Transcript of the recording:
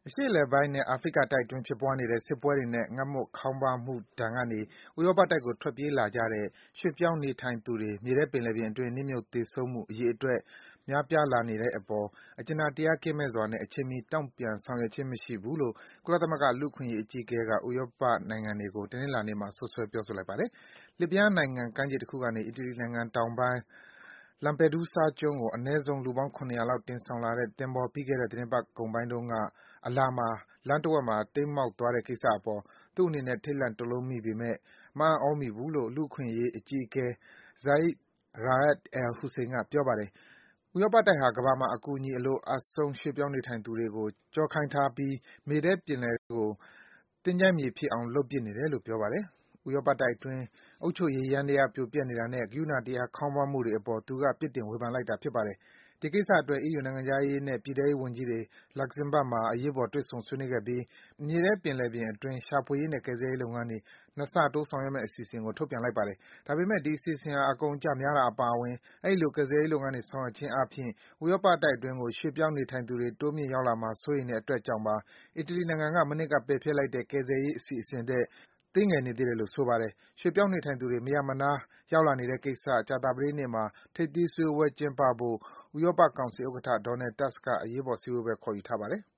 အရှေ့အလယ်ပိုင်းနဲ့ အာဖရိကတိုက်အတွင်း ဖြစ်ပွားနေတဲ့ စစ်ပွဲတွေနဲ့ ငတ်မွတ်ခေါင်းပါးမှုဒဏ်ကနေ ဥရောပတိုက်ကို ထွက်ပြေးလာကြတဲ့ ရွှေ့ပြောင်းနေထိုင်သူတွေ မြေထဲပင်လယ်ပြင်အတွင်း နစ်မြုပ် သေဆုံးမှု အရေအတွက် များပြားလာနေတဲ့အပေါ် အကြင်နာတရားကင်းမဲ့စွာနဲ့ အချိန်မီ တုံ့ပြန်ဆောင်ရွက်ခြင်းမရှိဘူးလို့ ကုလသမဂ္ဂ လူ့အခွင့်အရေးအကြီးအကဲက ဥရောပနိုင်ငံတွေကို တနင်္လာနေ့မှာ စွပ်စွဲ ပြောဆိုလိုက်ပါတယ်။ လစ်ဗျားနိုင်ငံ ကမ်းခြေတခုကနေ အီတလီနိုင်ငံတောင်ပိုင်း Lampedusa ကျွန်းကို အနည်းဆုံး လူပေါင်း ၇၀၀ လောက် တင်ဆောင်လာတဲ့ သင်္ဘော ပြီးခဲ့တဲ့ သီတင်းပတ်ကုန်ပိုင်းတုန်းက အလာမှာ လမ်းတဝက်မှာ တိမ်းမှောက်သွားတဲ့ကိစ္စအပေါ် သူ့အနေနဲ့ ထိတ်လန့်တုန်လှုပ်မိပေမယ့် မအံ့သြမိဘူးလို့ လူ့အခွင့်အရေးအကြီးအကဲ Zeid Ra'ad al-Hussein က ပြောပါတယ်။ ဥရောပတိုက်ဟာ ကမ္ဘာမှာ အကူအညီအလိုအပ်ဆုံး ရွှေ့ပြောင်းနေထိုင်သူတွေကို ကျောခိုင်းထားပြီး မြေထဲပင်လယ်ထဲကို သင်္ချိုင်းမြေဖြစ်အောင် လုပ်ပစ်နေတယ်လို့ ပြောပါတယ်။ ဥရောပတိုက်အတွင်း အုပ်ချုပ်ရေးယန္တရား ပြိုပျက်နေတာနဲ့ ကရုဏာတရား ခေါင်းပါးမှုတွေအပေါ် သူက ပြစ်တင် ဝေဖန်လိုက်တာ ဖြစ်ပါတယ်။ ဒီကိစ္စအတွက် အီးယူ နိုင်ငံခြားရေးနဲ့ ပြည်ထဲရေးဝန်ကြီးတွေ Luxembourg မှာ အရေးပေါ် တွေ့ဆုံ ဆွေးနွေးခဲ့ပြီး မြေထဲပင်လယ်ပြင်အတွင်း ရှာဖွေရေးနဲ့ ကယ်ဆယ်ရေးလုပ်ငန်းတွေ ၂ ဆတိုး ဆောင်ရွက်မယ့် အစီအစဉ်ကို ထုတ်ပြန်လိုက်ပါတယ်။ ဒါပေမယ့် ဒီအစီအစဉ်ဟာ အကုန်အကျများတာအပါအဝင် အဲဒီလို ကယ်ဆယ်ရေးလုပ်ငန်းတွေ ဆောင်ရွက်ခြင်းအားဖြင့် ဥရောပတိုက်အတွင်းကို ရွှေ့ပြောင်းနေထိုင်သူတွေ တိုးမြင့်ရောက်လာမှာ စိုးရိမ်တဲ့အတွက်ကြောင့်ပါ အီတလီနိုင်ငံက မနှစ်က ပယ်ဖျက်လိုက်တဲ့ ကယ်ဆယ်ရေးအစီအစဉ်ထက် သေးငယ်နေသေးတယ်လို့ ဆိုပါတယ်။ ရွှေ့ပြောင်းနေထိုင်သူတွေ မရပ်မနား ရောက်လာနေတဲ့ကိစ္စ ကြာသပတေးနေ့မှာ ထိပ်သီးစည်းဝေးပွဲကျင်းပဖို့ ဥရောပကောင်စီဥက္ကဋ္ဌ Donald Tusk က အရေးပေါ် စည်းဝေးပွဲ ခေါ်ယူထားပါတယ်